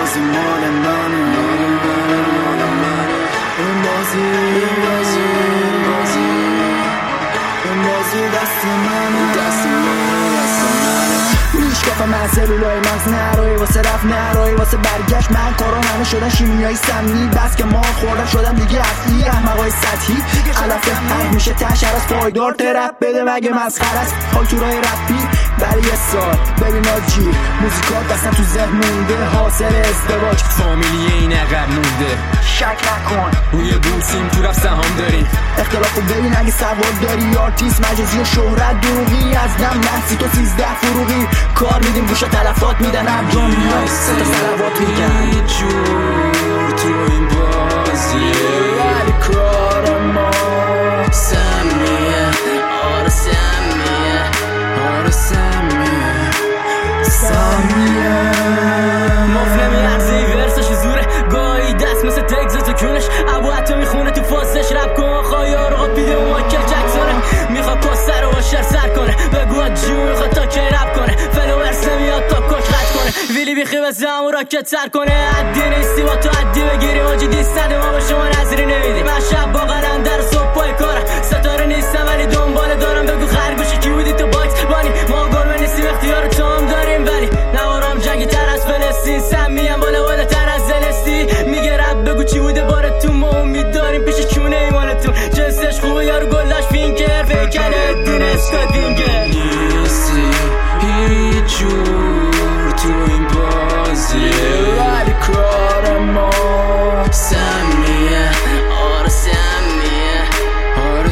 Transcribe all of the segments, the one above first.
بازی مال منه، این بازی دست منه، دست منه. میشکافم من سلولای مغز نروی واسه رفت نروی واسه برگشت. من کارام همه شدن شیمیایی سمی، بس که ما خوردم شدم دیگه اصلی احمقای سطحی. علفه حرف میشه تشر از پایدار ترپ بده مگه مسخره است خاکتورای رپی برای یه سال. ببین آجی موزیکات دستم تو ذهن مونده، حاصل ازدواج فامیلیه این عقب مونده. شک نکن روی بورسیم تو رفت سهام داریم. اختلافو ببین اگه سواد داری، آرتیست مجازی و شهرت دروغی، از دم نحسی تو 13 فروغی. کار میدیم گوشا تلفات میدن ابجام میاد سه تا سلوات میگن. هیچ جور تو این بازیه ولی کار ما سمیه، آره سمیه، آره سمیه ماف نمیارزه ورسش زوره، گاهی دست مثل تگزه تو کونش. ابو حتی میخونه تو فاستش رب کن خواهی آرقا بیده و مایکل جکسونه. میخواد پاسه رو با شر سر کنه، بگو جیو میخواد تا که رب کنه. فلوورس نمیاد تا کش رد کنه، ویلی بیخی به زمو راکت سر کنه. عدی نیستی با تو عدی بگیریم آجی دیستده ما با شما نظری نمیدیم. من شب با قلندر و صبح پای کارم، ستاره نیستم ولی دنبال دارم. بگو خرگوشی کی بودی تو باکس بانی، ما گرمه نیستیم اختیار تو هم داریم. ولی نوارم جنگی تر از فلسطین، سمیم بالا بالا تر از زلستی. میگه رب بگو چی بوده بارتون، ما امید داریم پیش چونه ایمانتون. جنسش خوبه یارو گلاش فینکر، فیکل الدین اسکات وینکر. نیستی هیچ جور تو این بازیه ولی کار ما سمیه، آره سمیه، آره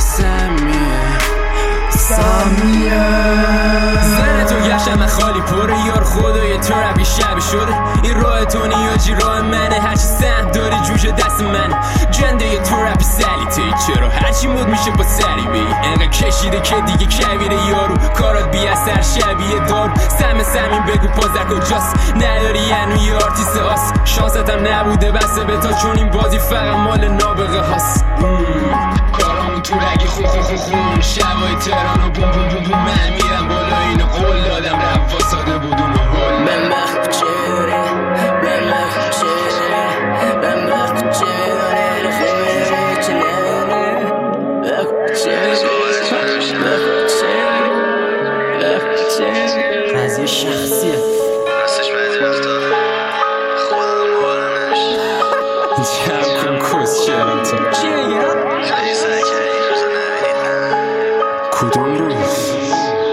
سمیه زن تو گشتم خالی پره یار خدای تو ربی شب شده. این راه تو نیاجی راه منه، هرچی سهم داری جوش دست منه. جنده تو ربی سلیته چرا هرچی مود میشه با سری بی انقدر کشیده که دیگه کبیره یارو. کارات بی اثر شبیه دارو، سمین بگو پازر کجاست. نداری هنو یه آرتیست هاست، شانستم نبوده بسته به تا، چون این بازی فقط مال نابغه هاست. کارامون تو رگی خون شبای تهران و بوم بوم بوم بوم. من میرم بالا اینو قول دادم رب واساده بودون و هل به مخ چهره، به مخ چهره، به مخ چهره رخیمه چه نمه. به چهره، به چهره، به چهره. قضیه شخصیه راستش بعضی وقتا خودم بارا نمیشه. جمع کن کس شرم تو چی بگم؟ خیلی سعی کردی این روزا نبینید. کدوم روز؟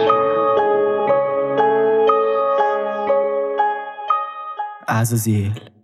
عزازیل